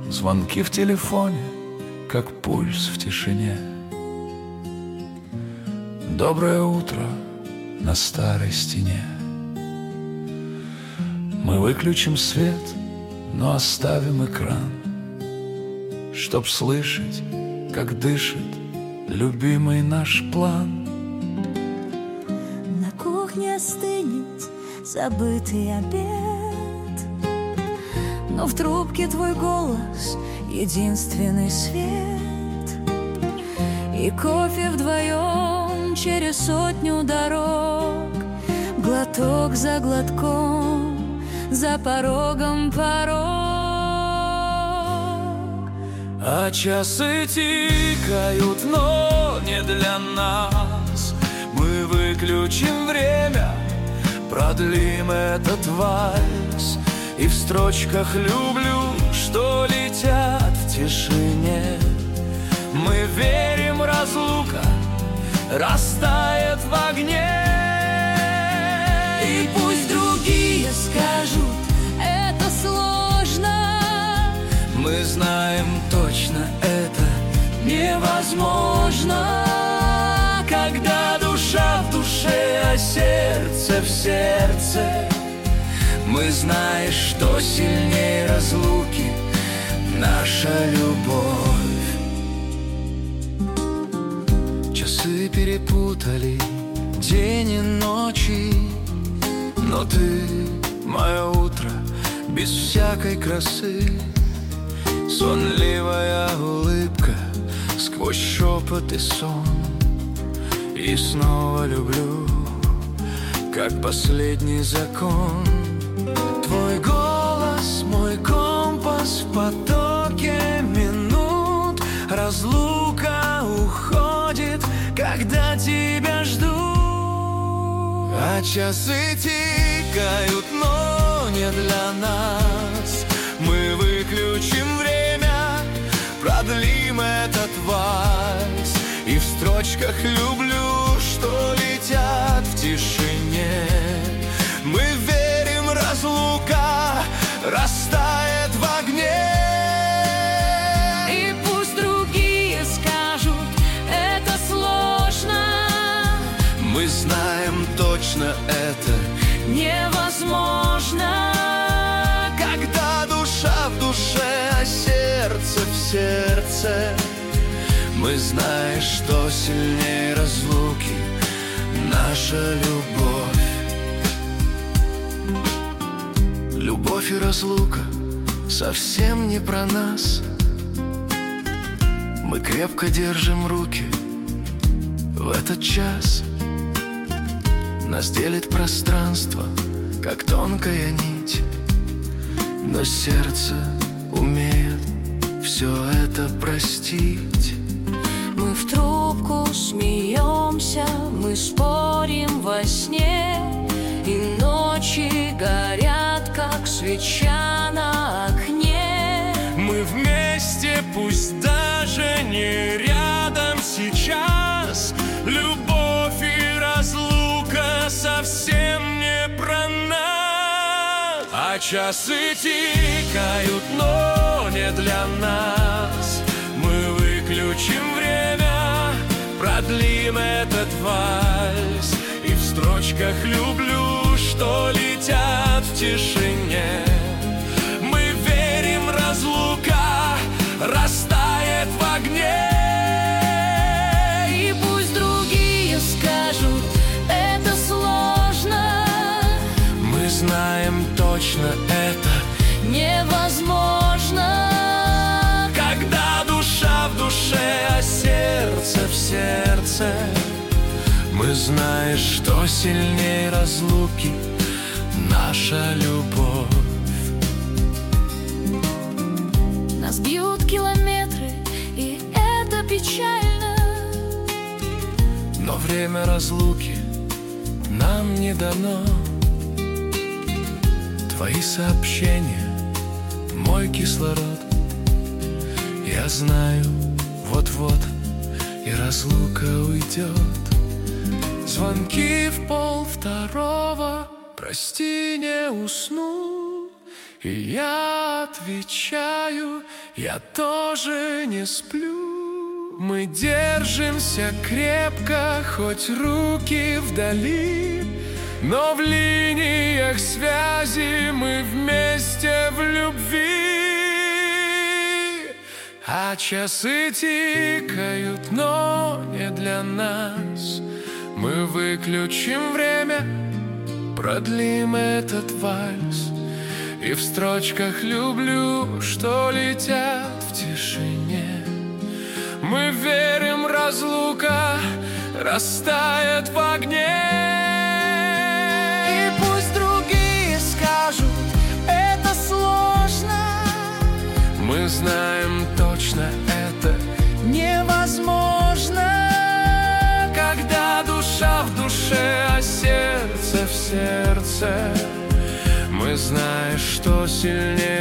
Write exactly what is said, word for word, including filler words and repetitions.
звонки в телефоне, как пульс в тишине. Доброе утро на старой стене. Мы выключим свет, но оставим экран, чтоб слышать, как дышит любимый наш план. На кухне остынет забытый обед, но в трубке твой голос — единственный свет. И кофе вдвоем через сотню дорог, глоток за глотком, за порогом порог. А часы тикают, но не для нас. Мы выключим время, продлим этот вальс. И в строчках «люблю», что летят в тишине, мы верим, разлука растает в огне. И пусть другие скажут, это сложно, мы знаем точно, это невозможно. Когда душа в душе, а сердце в сердце, мы знаем, что сильнее разлуки наша любовь. Часы перепутали день и ночи, но ты — мое утро без всякой красы. Сонливая улыбка сквозь шепот и сон. И снова люблю, как последний закон. Твой голос, мой компас в потоке минут. Разлука уходит, когда тебя жду. А часы тикают, но не для нас. Мы выключим время, продлим этот вальс. И в строчках «люблю», что летят в тишине, мы верим, разлука растает в огне. И пусть другие скажут, это сложно, мы знаем точно, это невозможно. Когда душа в душе, а сердце в сердце, мы знаем, что сильнее разлуки наша любовь. Любовь и разлука совсем не про нас. Мы крепко держим руки в этот час. Нас делит пространство, как тонкая нить, но сердце умеет все это простить. Мы в трубку смеемся, мы спорим во сне, и ночи горят, как свеча на окне. Мы вместе, пусть даже не рядом сейчас. Любовь и разлука совсем не про нас. А часы тикают, но не для нас. Мы выключим время, продлим этот вальс. И в строчках «люблю», что летят в тишине, мы верим, разлука растает в огне. И пусть другие скажут, это сложно, мы знаем точно, это невозможно. когда душа в душе, а сердце в сердце, мы знаем, что сильнее разлуки наша любовь. Нас бьют километры, и это печально, но время разлуки нам не дано. Твои сообщения, мой кислород. Я знаю, вот-вот и разлука уйдет. Звонки в пол второго, прости, не усну. И я отвечаю, я тоже не сплю. Мы держимся крепко, хоть руки вдали, но в линиях связи мы вместе в любви. А часы тикают, но не для нас. Мы выключим время, продлим этот вальс. И в строчках «люблю», что летят в тишине, мы верим, разлука растает в огне. И пусть другие скажут, это сложно, мы знаем точно, это невозможно. когда душа в душе, а сердце в сердце. Мы знаем, что сильнее